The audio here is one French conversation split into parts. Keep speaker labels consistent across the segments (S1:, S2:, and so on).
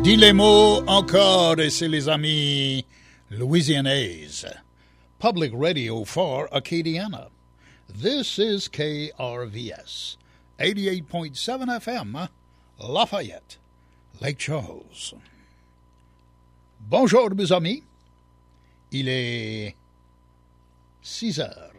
S1: Dis les mots encore, et c'est les amis Louisianais. Public Radio for Acadiana. This is KRVS, 88.7 FM, Lafayette, Lake Charles. Bonjour mes amis, il est 6 heures.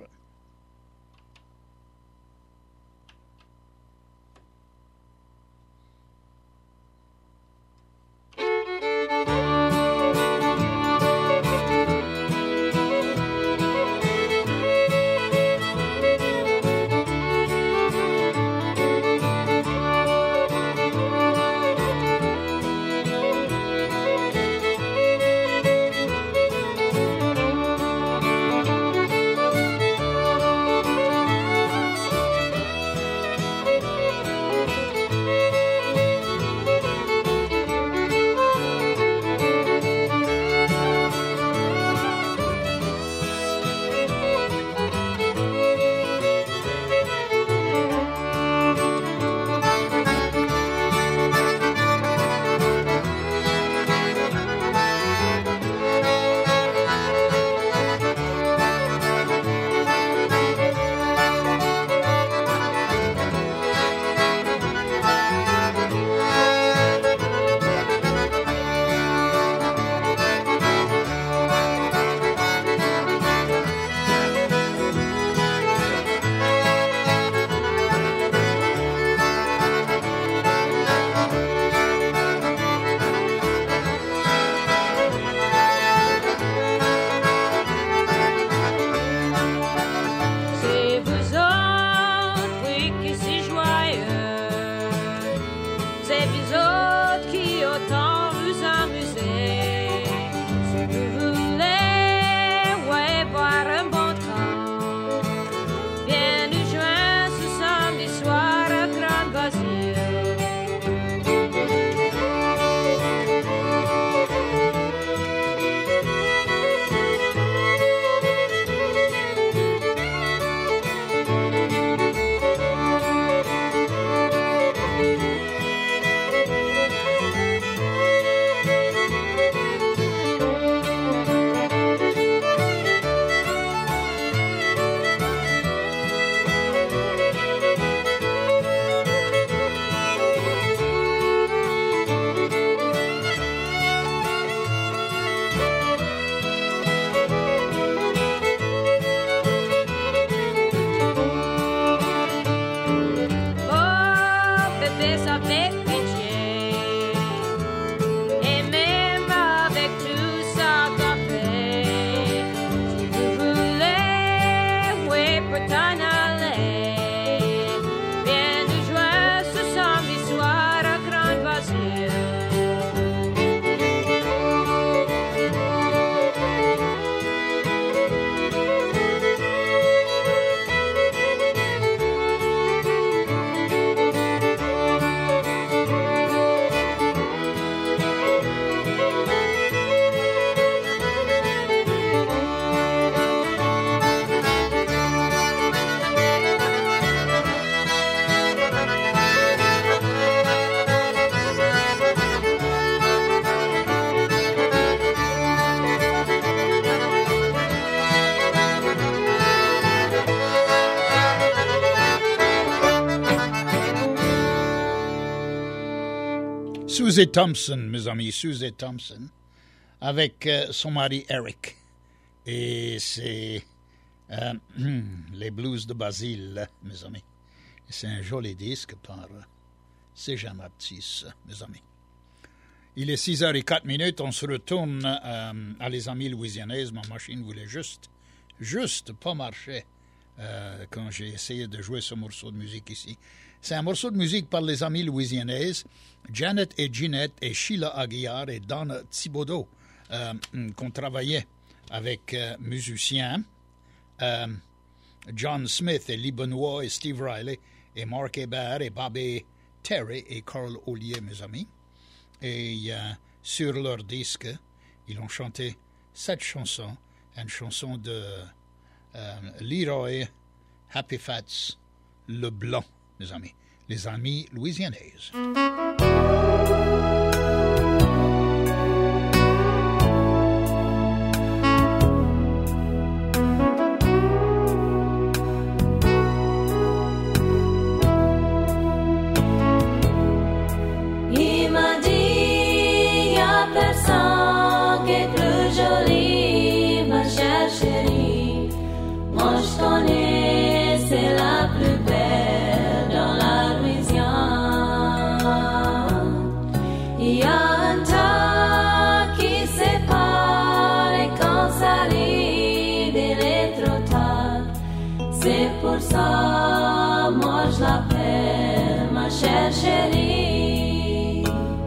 S1: Susie Thompson, mes amis, Susie Thompson, avec son mari Eric. Et c'est les blues de Basile, mes amis. Et c'est un joli disque par C.J. Baptiste, mes amis. Il est 6h04, on se retourne à les amis louisianaises. Ma machine voulait juste pas marcher quand j'ai essayé de jouer ce morceau de musique ici. C'est un morceau de musique par les amis louisianaises, Janet et Ginette et Sheila Aguiar et Donna Thibodeau, qu'on travaillait avec musiciens, John Smith et Lee Benoit et Steve Riley et Mark Hébert et Bobby Terry et Carl Ollier, mes amis. Et sur leur disque, ils ont chanté cette chanson, une chanson de Leroy Happy Fats Leblanc, mes amis, les amis louisianaises.
S2: pour ça, moi je l'appelle ma chère chérie.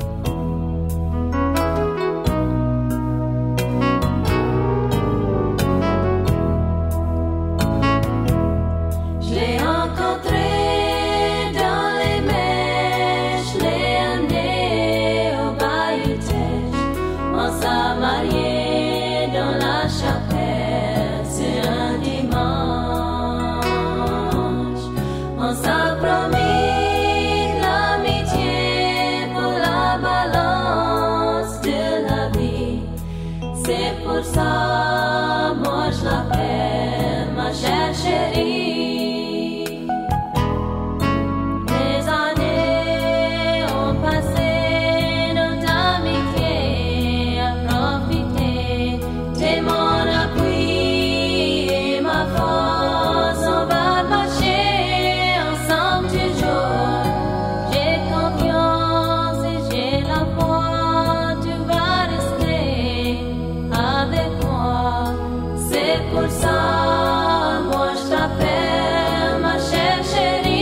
S2: Je l'ai rencontrée dans les mèches, je l'ai amenée au Bayou Teche. On s'est mariés dans la chapelle, c'est un dimanche. On s'est promis l'amitié pour la balance de la vie. C'est pour ça, moi je l'appelle ma chère chérie. Les années ont passé, notre amitié a profité. T'es mon appui et ma force, on va marcher ensemble toujours. J'ai confiance et j'ai la foi, tu vas rester avec moi. C'est pour ça, moi je t'appelle ma chère chérie.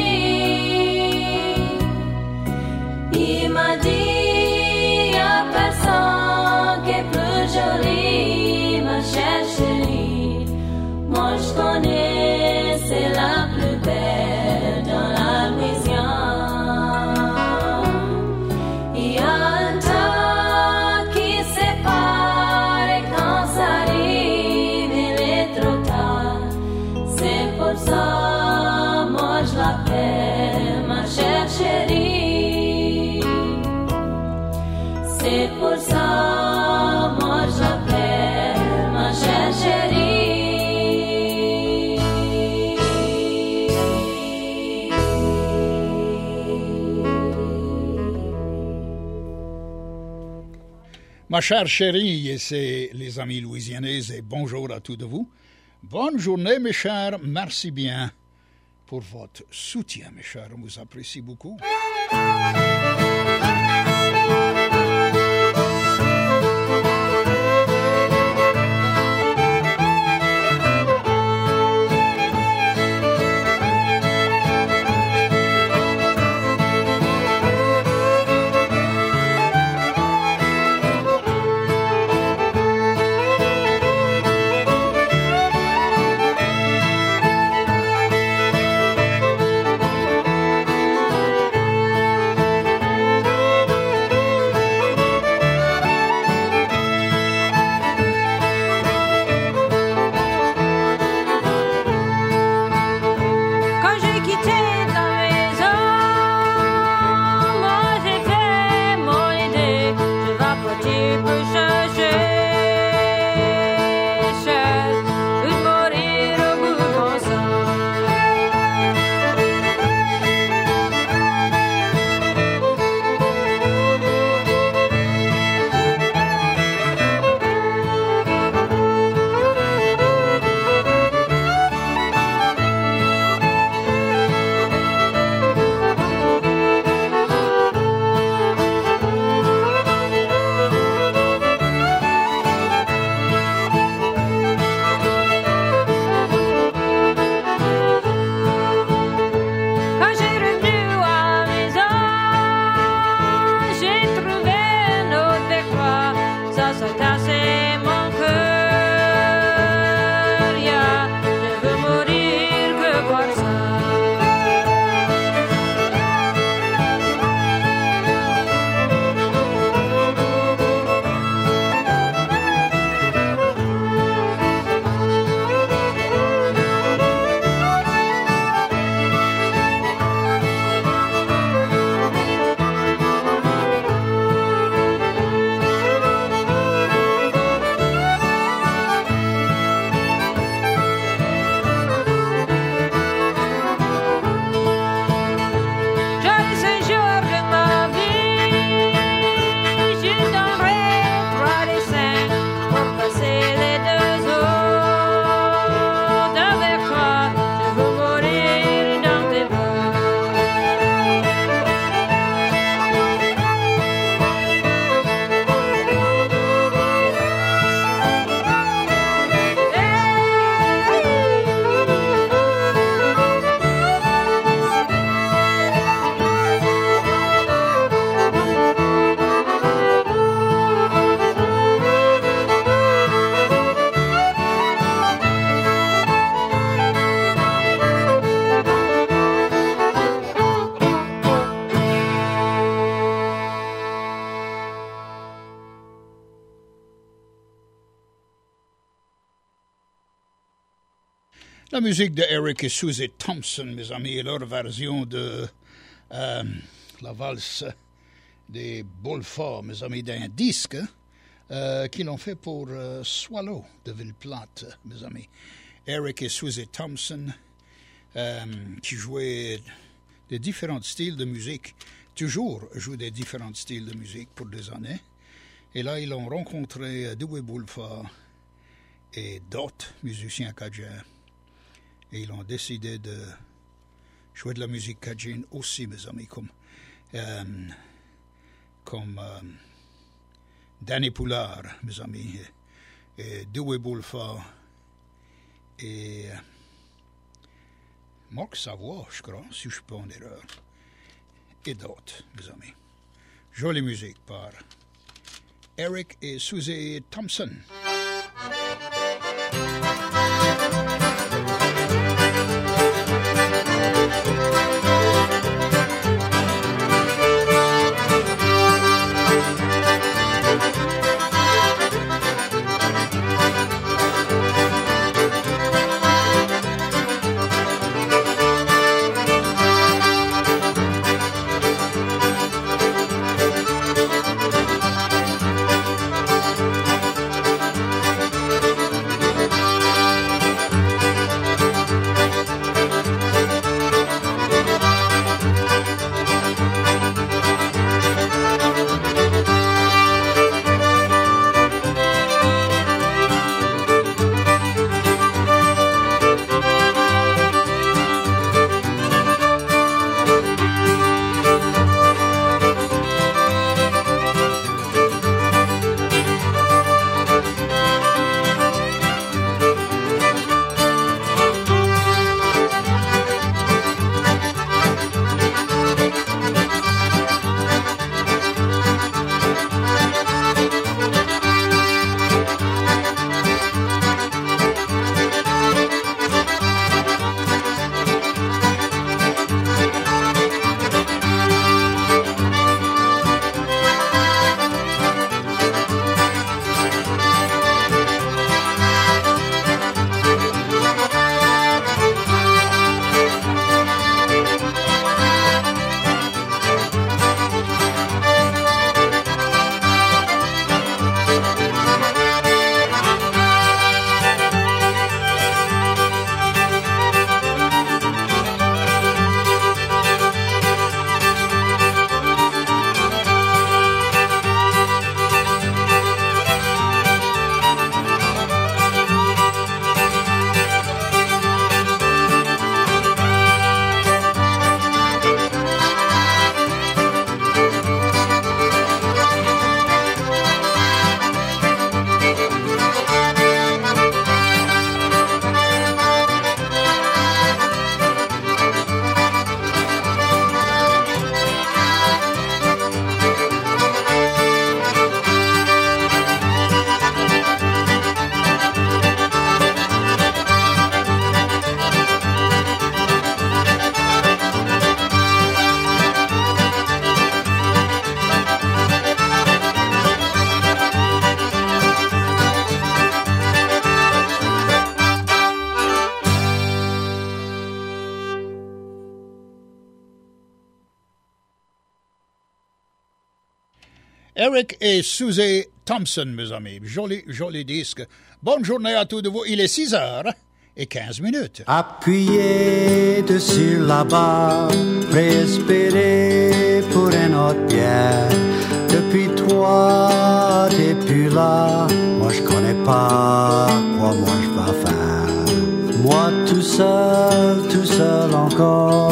S2: Il m'a dit, y'a personne qui est plus jolie, ma chère chérie. Moi je connais, c'est la plus belle dans la Louisiane. Il y a un tas qui sépare et quand ça arrive, il est trop tard. C'est pour ça, moi je l'appelle ma chère chérie. C'est pour ça, moi je l'appelle ma chère chérie.
S1: Ma chère chérie, et c'est les amis louisianais, et bonjour à tous de vous. Bonne journée, mes chers. Merci bien pour votre soutien, mes chers. On vous apprécie beaucoup. La musique de Eric et Susie Thompson, mes amis, et leur version de la valse des Beaufort, mes amis, d'un disque qu'ils ont fait pour Swallow de Ville-Plate, mes amis. Eric et Susie Thompson, qui jouaient des différents styles de musique, toujours jouent des différents styles de musique pour des années. Et là, ils ont rencontré Dewey Beaufort et d'autres musiciens cajun. Et ils ont décidé de jouer de la musique cajun aussi, mes amis, comme Danny Poulard, mes amis, et Dewey Beaufort, et Marc Savoie, je crois, si je ne suis pas en erreur, et d'autres, mes amis. Jolie musique par Eric et Susie Thompson. Eric et Susie Thompson, mes amis. Joli disque. Bonne journée à tous de vous. Il est 6h15.
S3: Appuyez dessus la barre, espérer pour une autre bière. Depuis toi, t'es plus là. Moi, je connais pas quoi moi je vais faire. Moi, tout seul encore,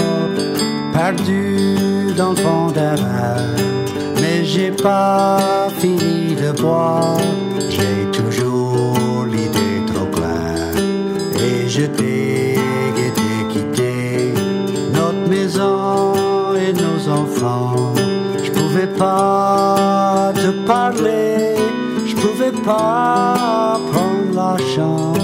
S3: perdu dans le fond d'un verre. Mais j'ai pas fini de boire, j'ai toujours l'idée trop claire. Et je t'ai quitté, notre maison et nos enfants. Je pouvais pas te parler, je pouvais pas prendre la chance.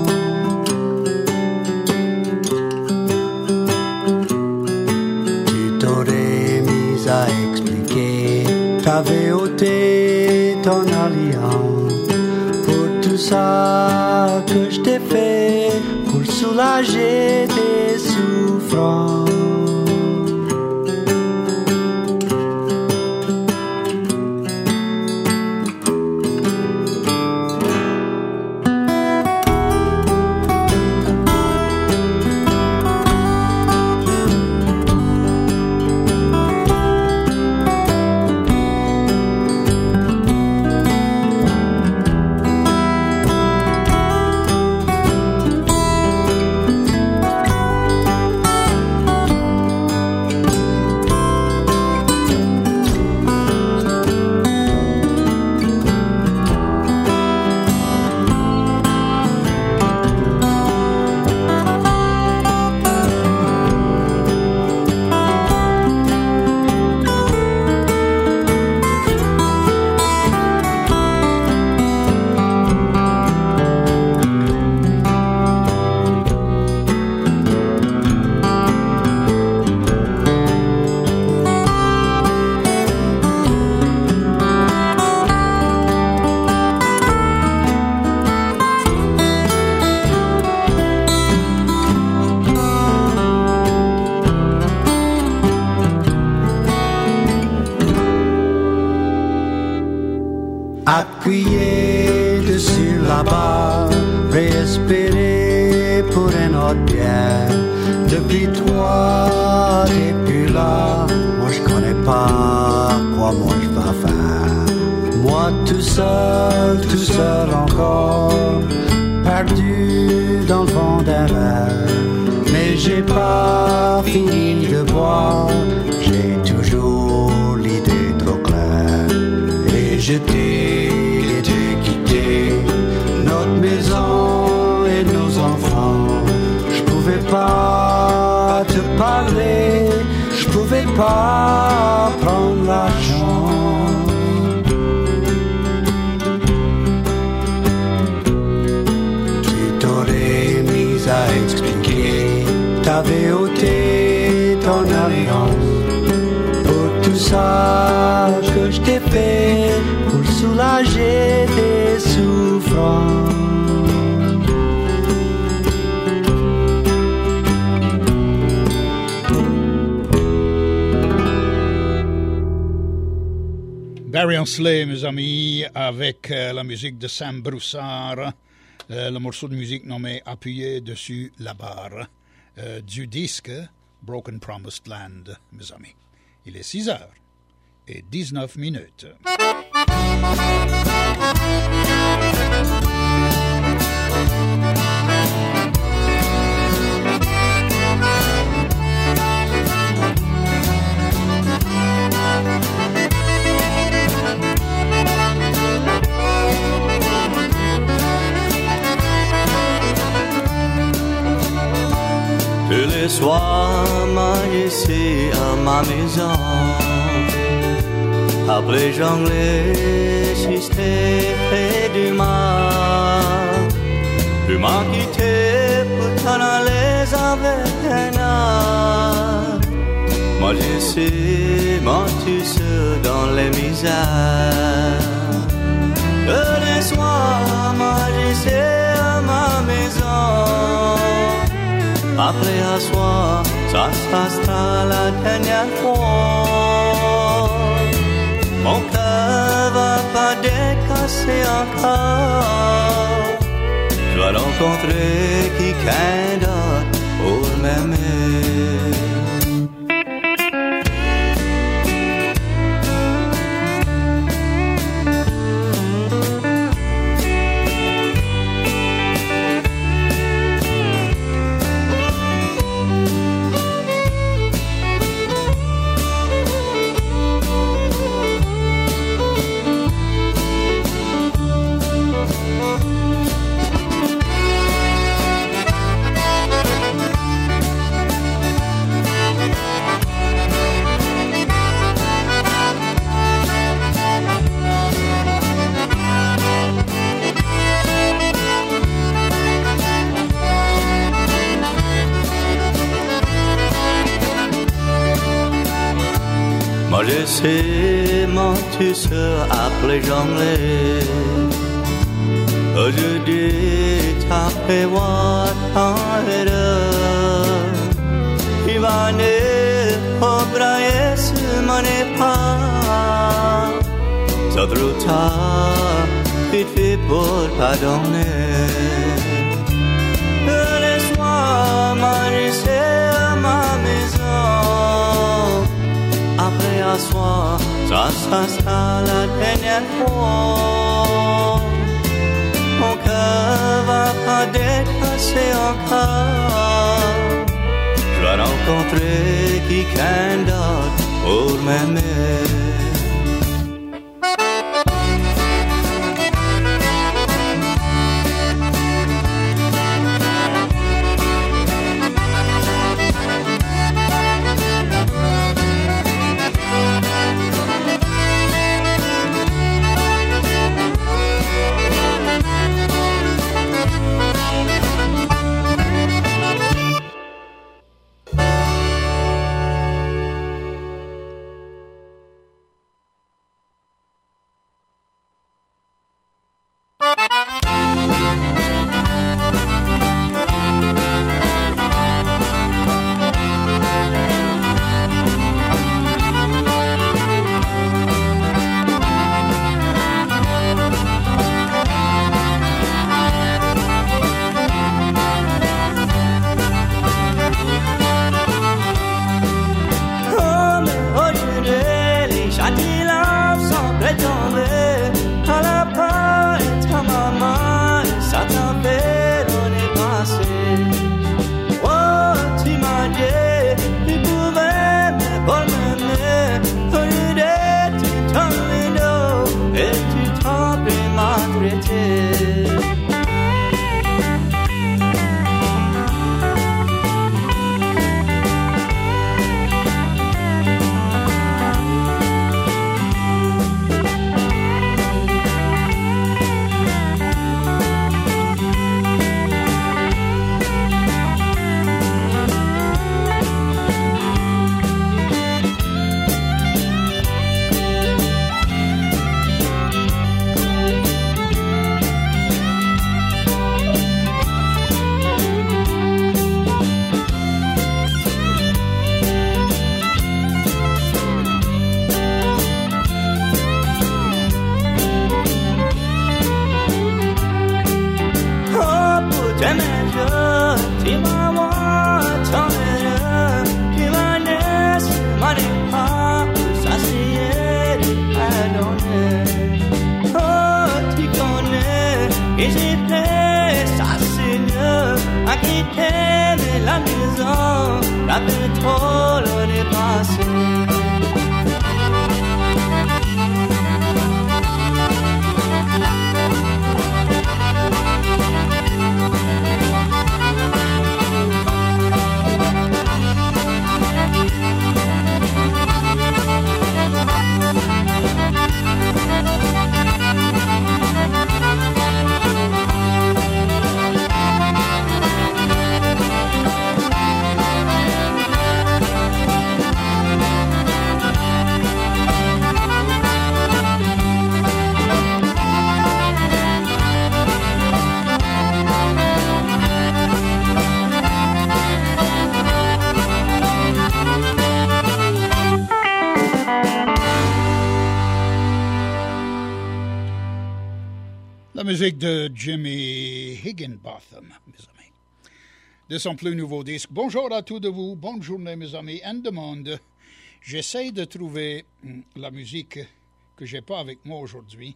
S3: Tu t'aurais mis à expliquer, t'avais ôté ton alliance pour tout ça que je t'ai fait, pour soulager tes souffrances. Appuyé dessus la barre, réespérer pour un autre bien. Depuis toi, t'es plus là. Moi je connais pas quoi moi je vais faire. Moi tout seul encore, perdu dans le fond d'un verre. Mais j'ai pas fini de boire, j'ai toujours l'idée trop claire. Et je t'ai quitté, notre maison et nos enfants. Je pouvais pas te parler, je pouvais pas prendre la chance. Tu t'aurais mis à expliquer, t'avais ôté ton alliance. Pour tout ça que je t'ai fait, pour soulager tes souffrances.
S1: Barry Ansley, mes amis, avec la musique de Sam Broussard, le morceau de musique nommé Appuyé dessus la barre, du disque Broken Promised Land, mes amis. Il est 6h19.
S4: Tous les soirs, ici à ma maison, après jongler, j'étais près du mar. Tu m'as quitté pour t'en aller avec un art. Moi je sais, moi tu seul dans les misères. Tous les soirs, moi je sais à ma maison. Après à soir, ça sera la dernière fois. Mon cœur va pas décasser encore. Je vais rencontrer quelqu'un d'autre pour m'aimer. Moi je sais, moi tu seras appelé jongler. Aujourd'hui ta prévoit en l'heure. Il va ne obrailler ce manépa. Zadruta, il fait pour pardonner. Laisse-moi m'arrêter à ma maison. Après asseoir, ça sera la dernière fois. Mon cœur va pas dépasser encore. Je vais rencontrer quelqu'un d'autre pour m'aimer.
S1: La musique de Jimmy Higginbotham, mes amis, de son plus nouveau disque. Bonjour à tous de vous, bonne journée mes amis, and the monde. J'essaie de trouver la musique que j'ai pas avec moi aujourd'hui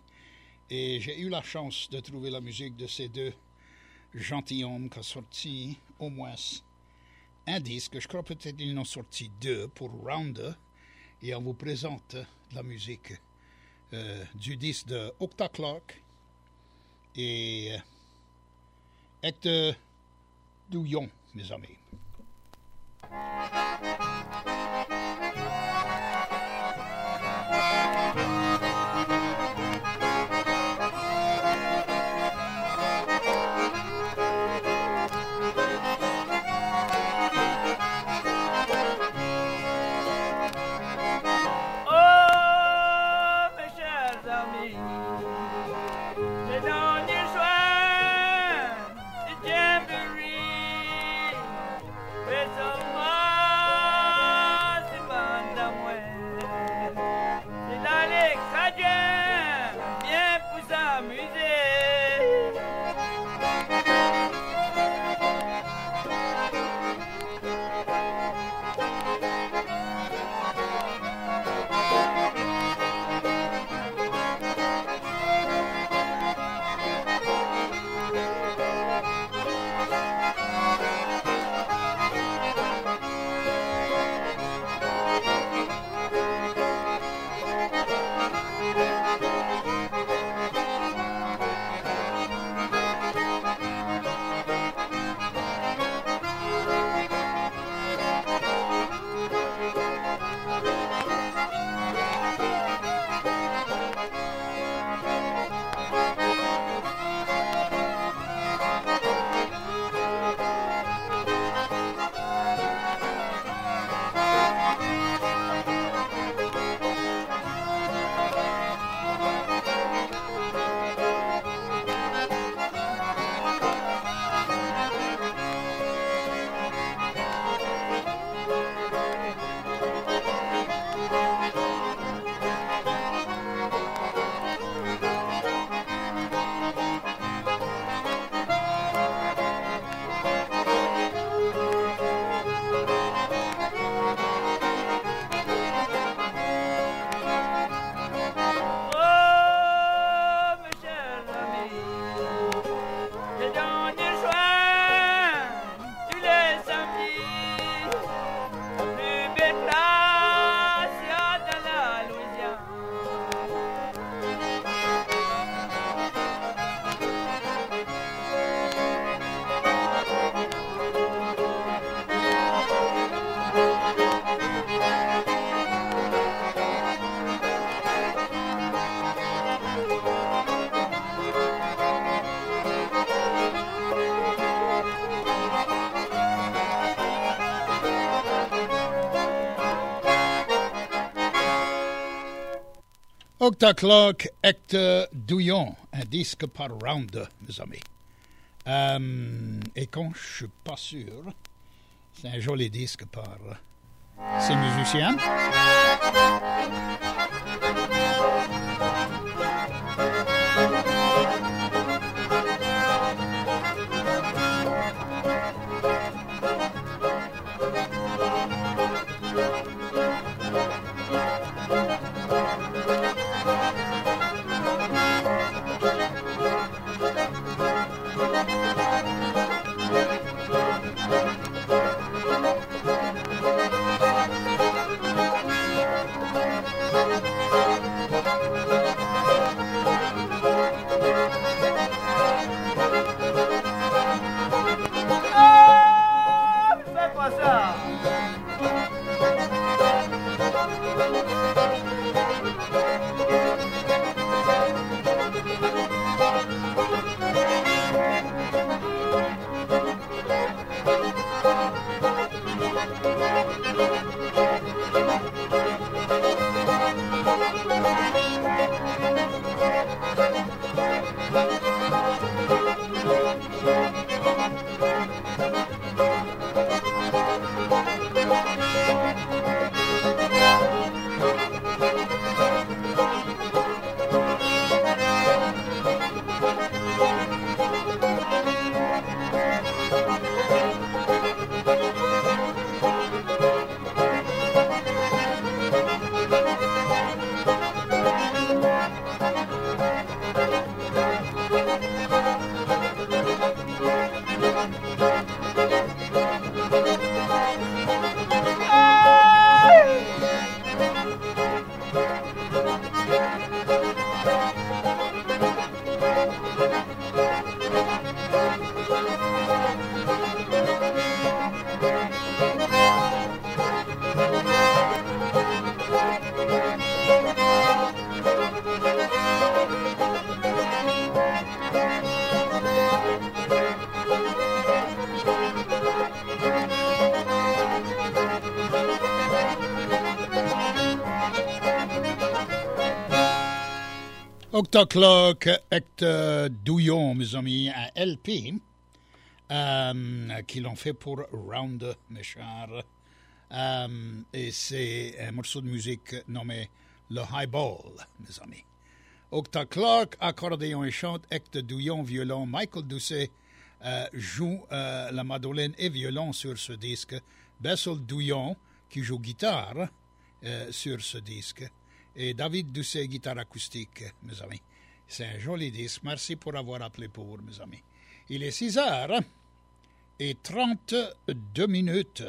S1: et j'ai eu la chance de trouver la musique de ces deux gentilshommes qui ont sorti au moins un disque. Je crois peut-être qu'ils en ont sorti deux pour Rounder et on vous présente la musique du disque de Octa Clark et Hector Douillon, mes amis. Octaclock Hector Douillon, un disque par round, mes amis. Et quand je suis pas sûr, c'est un joli disque par ces musiciens. Octaclock Hector Douillon, mes amis, un LP qu'ils l'ont fait pour Round, mes chers. Et c'est un morceau de musique nommé le Highball, mes amis. Octaclock, accordéon et chante, Hector Douillon, violon, Michael Doucet joue la mandoline et violon sur ce disque, Bessel Douillon qui joue guitare sur ce disque, et David Doucet, guitare acoustique, mes amis. C'est un joli disque. Merci pour avoir appelé pour, mes amis. Il est 6h32.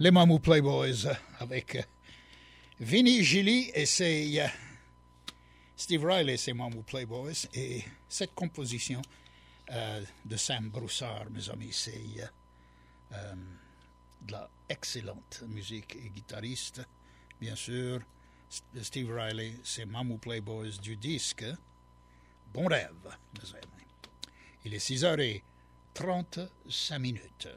S1: Les Mamou Playboys avec Vinnie Gilly et c'est Steve Riley, c'est Mamou Playboys. Et cette composition de Sam Broussard, mes amis, c'est de la excellente musique et guitariste. Bien sûr, Steve Riley, c'est Mamou Playboys du disque Bon Rêve, mes amis. Il est 6h35.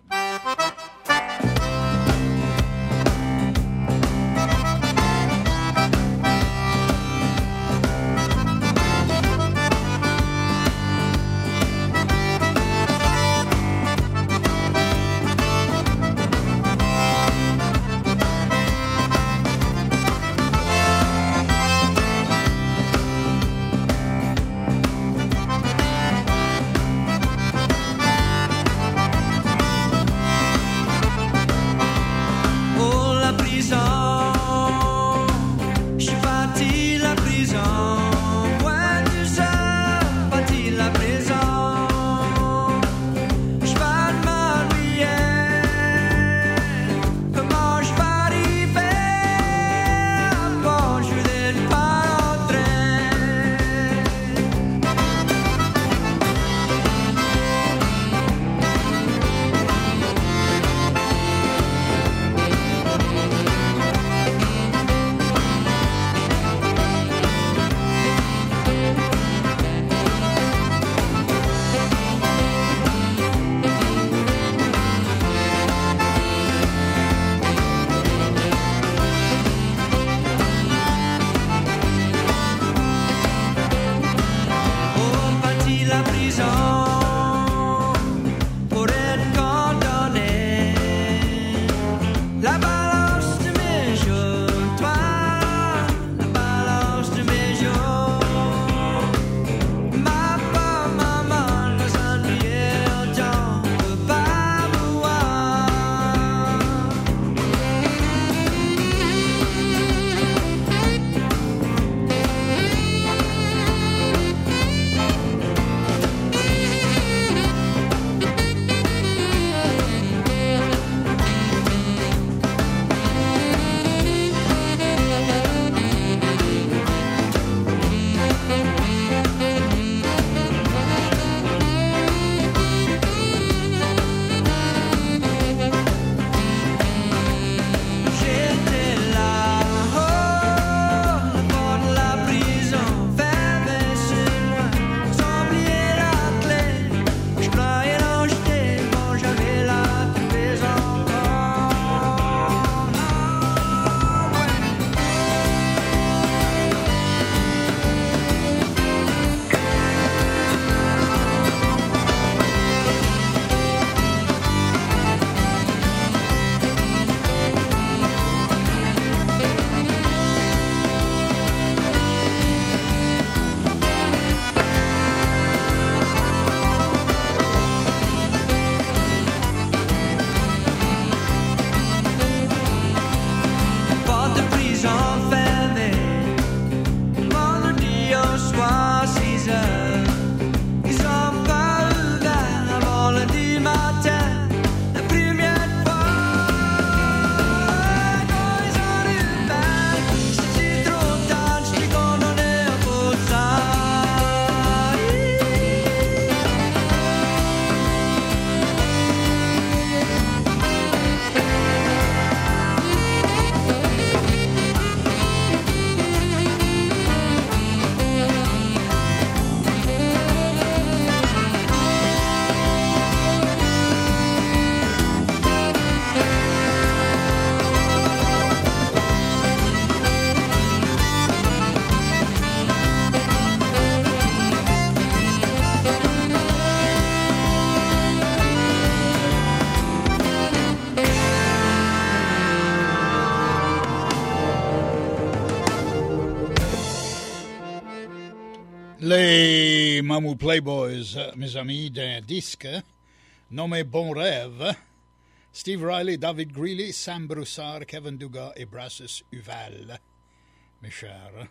S1: Les Mamou Playboys, mes amis, d'un disque nommé Bon Rêve. Steve Riley, David Greeley, Sam Broussard, Kevin Dugas et Brassus Uval, mes chers.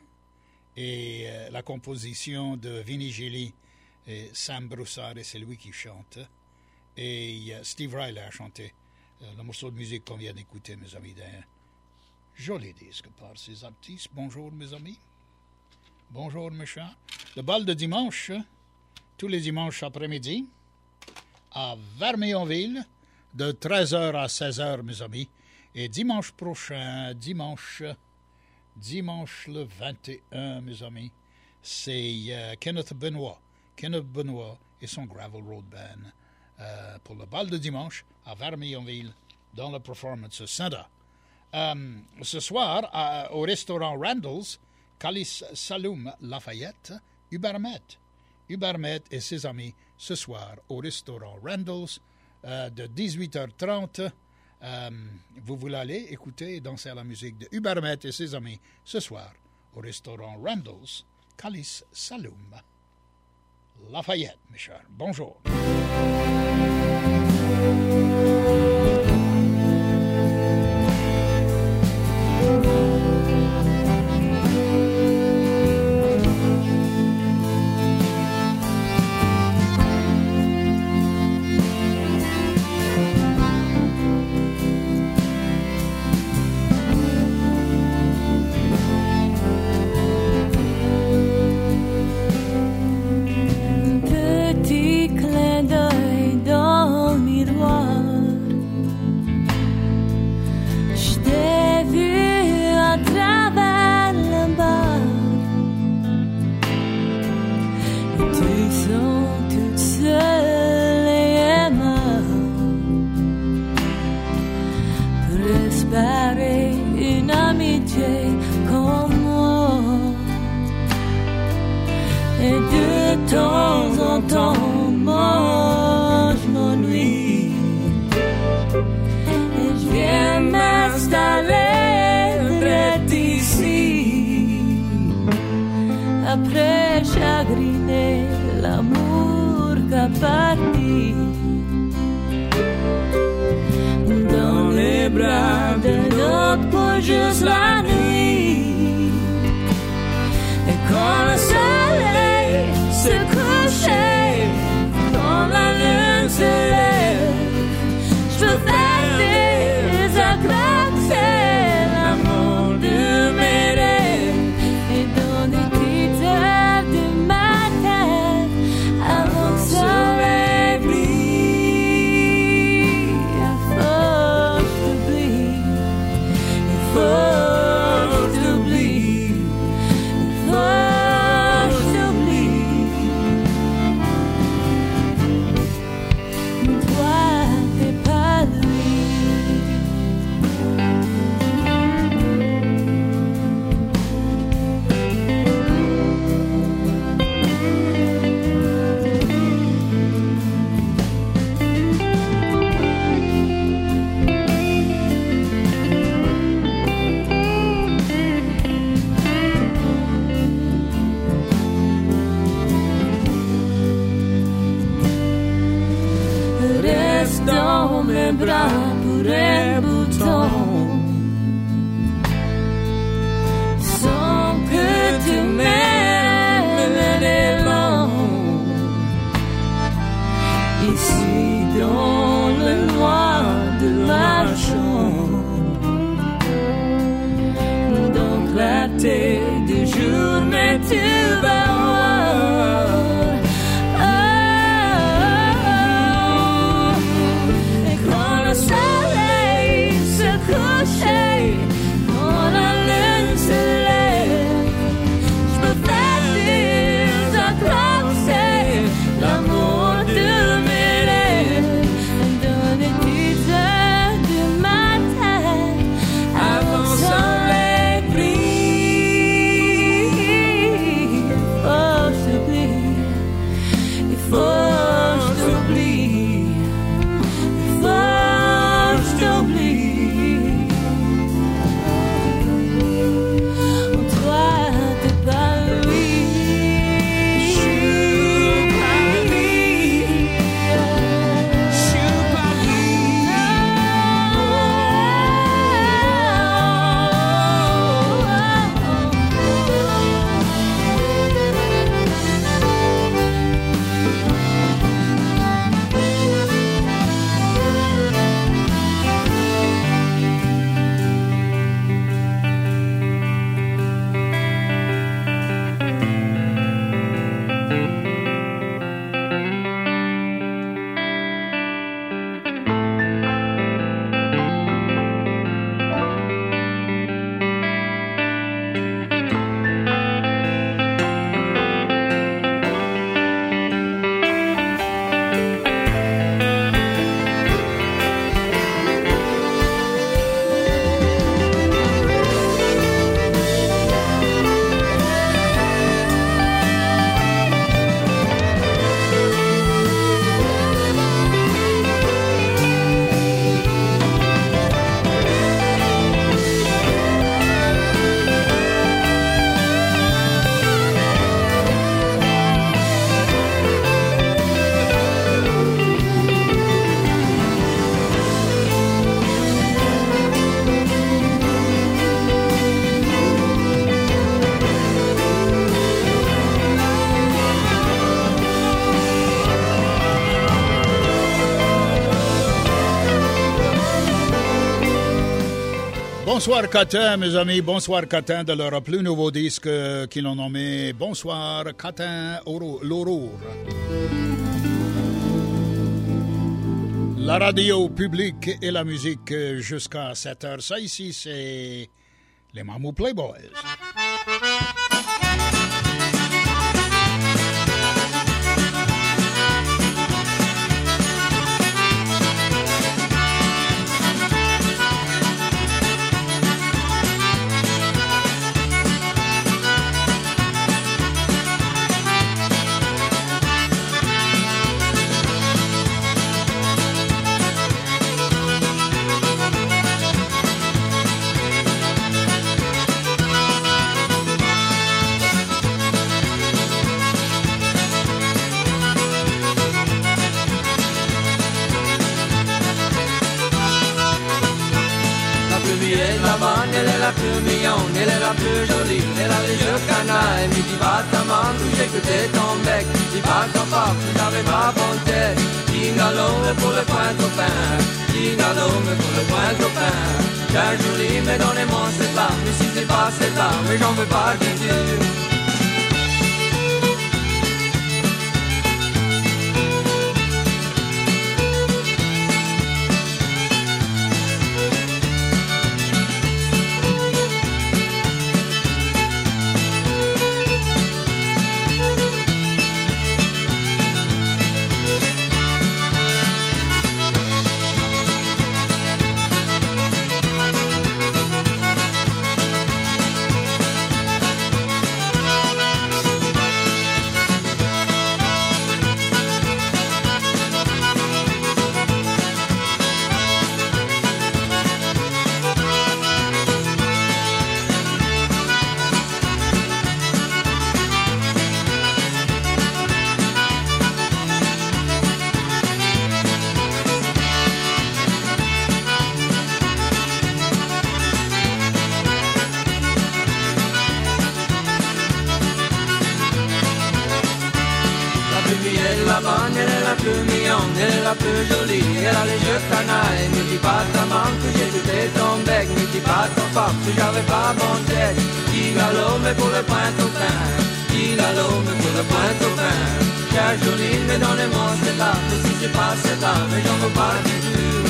S1: Et la composition de Vinnie Gilly et Sam Broussard, et c'est lui qui chante. Et Steve Riley a chanté Le morceau de musique qu'on vient d'écouter, mes amis, d'un joli disque par ces artistes. Bonjour, mes amis. Bonjour, mes chers. Le bal de dimanche, tous les dimanches après-midi, à Vermillonville, de 13h à 16h, mes amis. Et dimanche prochain, dimanche le 21, mes amis, c'est Kenneth Benoit et son Gravel Road Band pour le bal de dimanche à Vermillonville dans le Performance Center. Ce soir, au restaurant Randall's, Calice Saloum Lafayette, Ubermet et ses amis ce soir au restaurant Randall's de 18h30. Vous voulez aller écouter et danser à la musique de Ubermet et ses amis ce soir au restaurant Randall's, Calice Saloum Lafayette, mes chers. Bonjour.
S2: Oh
S1: Bonsoir Catin, mes amis, bonsoir Catin de leur plus nouveau disque qu'ils ont nommé Bonsoir Catin l'Aurore. La radio publique et la musique jusqu'à 7h. Ça ici, c'est les Mamou Playboys.
S5: Elle est la plus mignonne, elle est la plus jolie, elle a les yeux canailles, mais dis pas ta main, où j'écoutais ton bec, dis pas ton papa, tu n'avais pas bonté, Dingalome pour le point copain, Dingalome pour le point copain, j'ai joli, mais donnez-moi cette larme, mais si c'est pas cette larme, mais j'en veux pas du tout. Elle a les yeux canailles, ne dis pas ta main que j'ai goûté ton bec, ne dis pas ton papa que j'avais pas bon tête. Dingalome pour le point copain, Dingalome pour le point copain. J'ai joli, mais donnez-moi cette larme, mais si c'est pas cette larme, mais j'en veux pas du tout.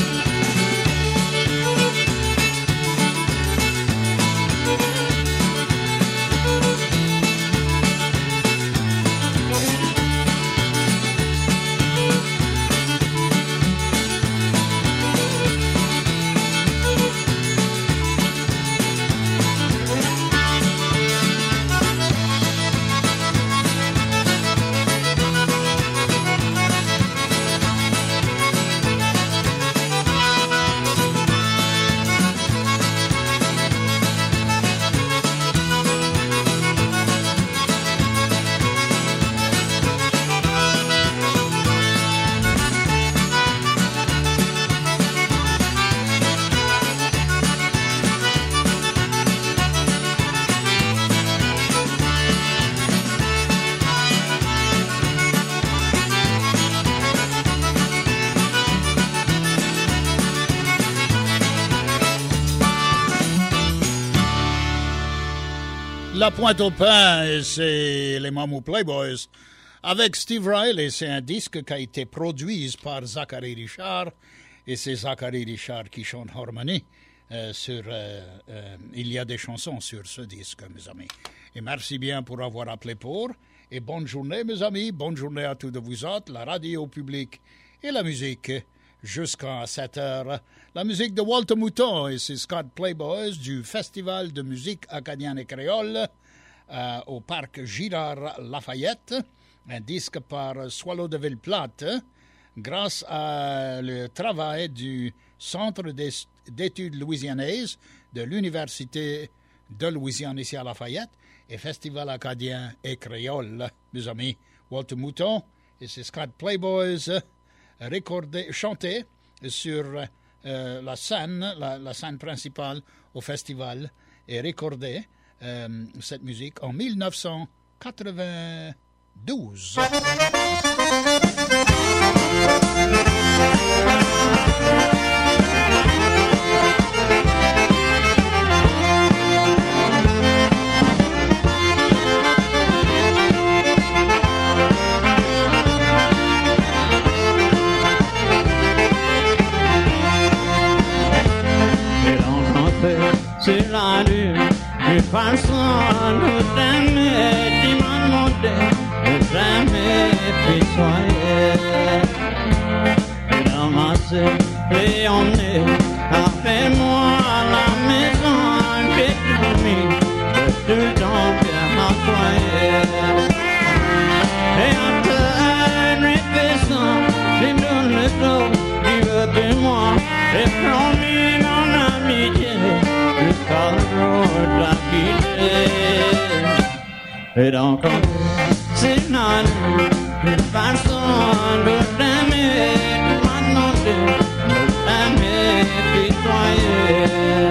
S1: La pointe au pain, c'est les Mamou Playboys. Avec Steve Riley, c'est un disque qui a été produit par Zachary Richard. Et c'est Zachary Richard qui chante harmonie. Il y a des chansons sur ce disque, mes amis. Et merci bien pour avoir appelé pour. Et bonne journée, mes amis. Bonne journée à tous de vous autres. La radio publique et la musique jusqu'à 7h. La musique de Walter Mouton et ses Scott Playboys du Festival de musique acadienne et créole au parc Girard Lafayette. Un disque par Swallow de Ville-Plate grâce à le travail du Centre d'études louisianaises de l'Université de Louisiane ici à Lafayette et Festival acadien et créole. Mes amis, Walter Mouton et ses Scott Playboys chantés sur la scène principale au festival et recordé cette musique en 1992.
S6: c'est la rue. De personne ne t'aimait, tu m'as demandé de t'aimer, puis soyez. Et ramasser et emmener, appelle-moi à la maison, j'ai dormi, tout le temps bien nettoyer. Et en te répétant, j'ai donné le dos, tu veux de moi, et promis mon amitié, jusqu'à le jour de la quitter. Et donc, c'est la nuit, une personne de t'aimer, tu m'as demandé de t'aimer, pitoyer.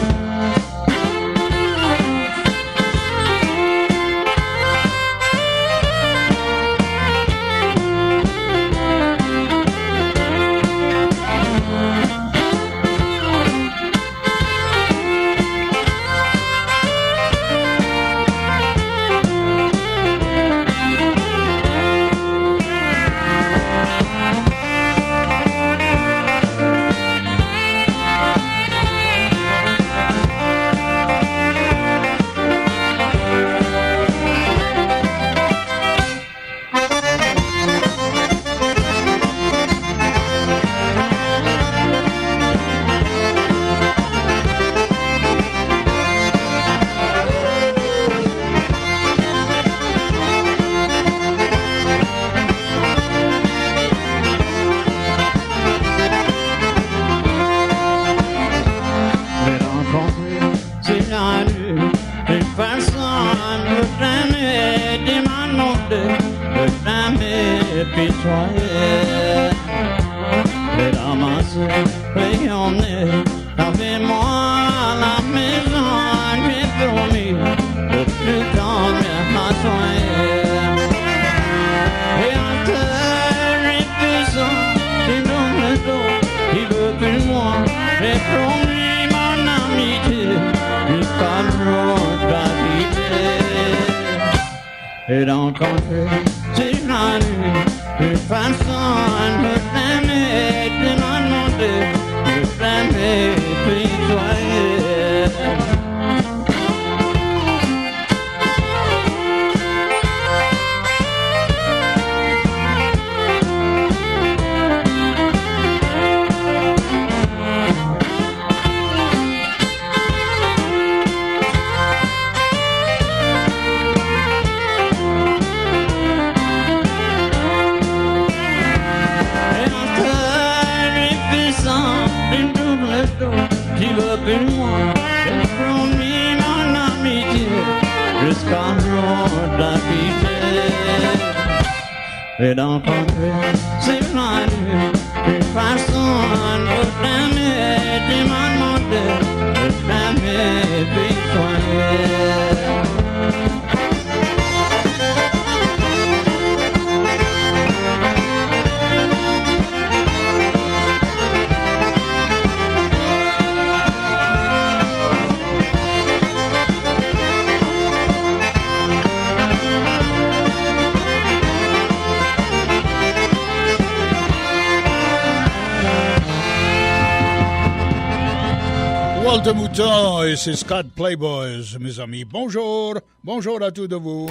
S6: Et rencontrer, c'est la nuit, une personne de t'aimer, tu m'as demandé de t'aimer, puis soyez. Moi, j'ai promis mon amitié jusqu'à jour de la quitter. Et d'encontrer, c'est la nuit, une personne de t'aimer, tu m'as demandé de t'aimer, puis soigner.
S1: Walter Mouton et ses Scott Playboys, mes amis. Bonjour, bonjour à tous de vous.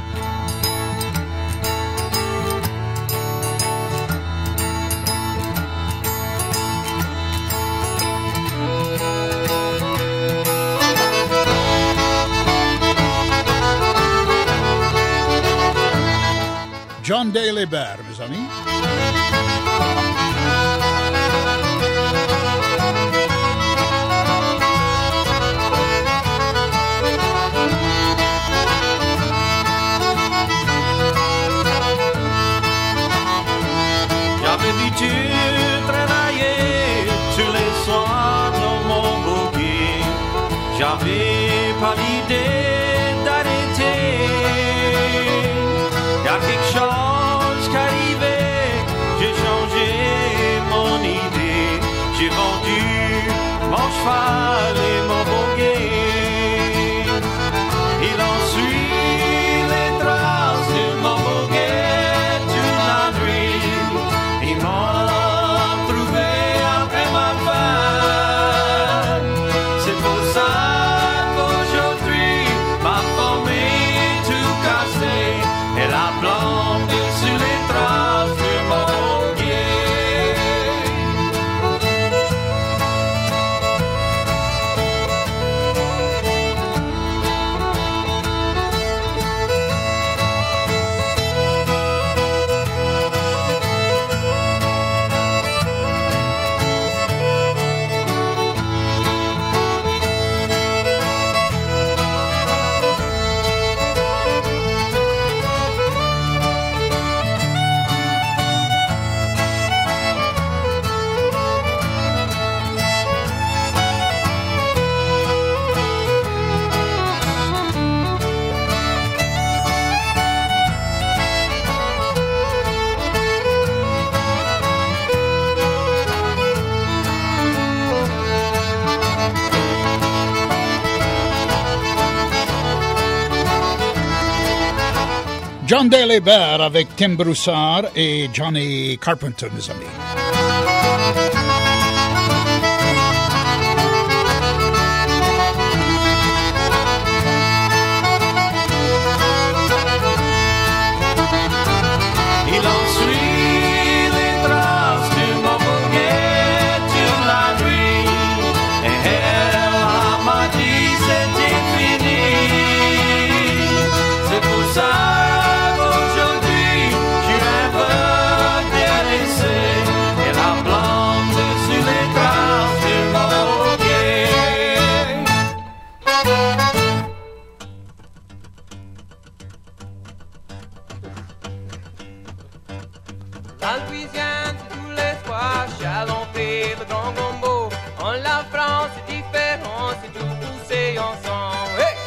S1: John Daly-Bear, mes amis.
S4: J'avais vu tu travailler tous les soirs dans mon bouquet. J'avais pas l'idée d'arrêter. Y a quelque chose qui arrivait, j'ai changé mon idée. J'ai vendu mon cheval et mon bouquet. Il en suit les traces de mon bouquet toute la nuit. Ils m'ont trouvé après ma femme. C'est pour ça
S1: John Delébert avec Tim Broussard et Johnny Carpenter, mes amis.
S5: La Louisiane, c'est tous les soirs, Chalon-Pé, le grand gombo. En la France, c'est différent, c'est tout poussé ensemble. Hey!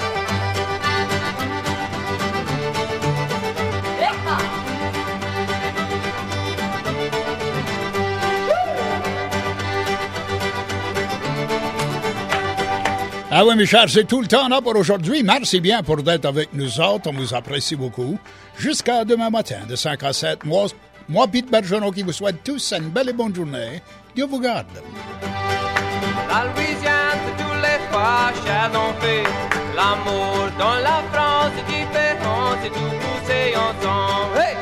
S1: Ah oui, mes chers, c'est tout le temps là pour aujourd'hui. Merci bien pour d'être avec nous autres. On vous apprécie beaucoup. Jusqu'à demain matin, de 5 à 7. Moi, Pete Bergeron, qui vous souhaite tous une belle et bonne journée. Dieu vous garde.
S5: La Louisiane, c'est tous les fois, Chalon-Pé. L'amour dans la France, c'est différent, c'est tout poussé ensemble. Hey!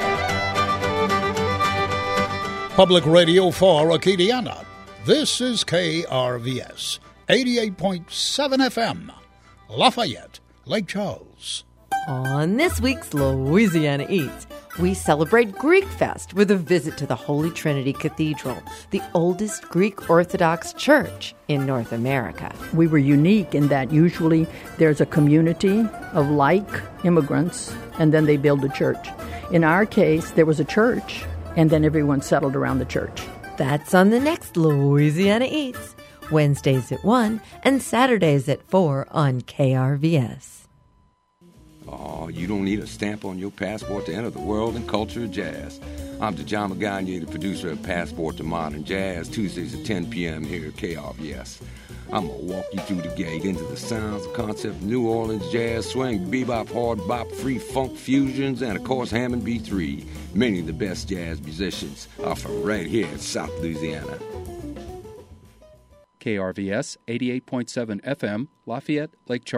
S1: Public Radio for Acadiana. This is KRVS, 88.7 FM, Lafayette, Lake Charles.
S7: On this week's Louisiana Eats, we celebrate Greek Fest with a visit to the Holy Trinity Cathedral, the oldest Greek Orthodox church in North America.
S8: We were unique in that usually there's a community of like immigrants, and then they build a church. In our case, there was a church, and then everyone settled around the church.
S7: That's on the next Louisiana Eats, Wednesdays at 1 and Saturdays at 4 on KRVS.
S9: Oh, you don't need a stamp on your passport to enter the world and culture of jazz. I'm John Magana, the producer of Passport to Modern Jazz, Tuesdays at 10 p.m. here at KRVS. I'm going to walk you through the gate into the sounds and concept of New Orleans jazz, swing, bebop, hard bop, free funk fusions, and, of course, Hammond B3. Many of the best jazz musicians are from right here in South Louisiana.
S10: KRVS 88.7 FM, Lafayette, Lake Charles.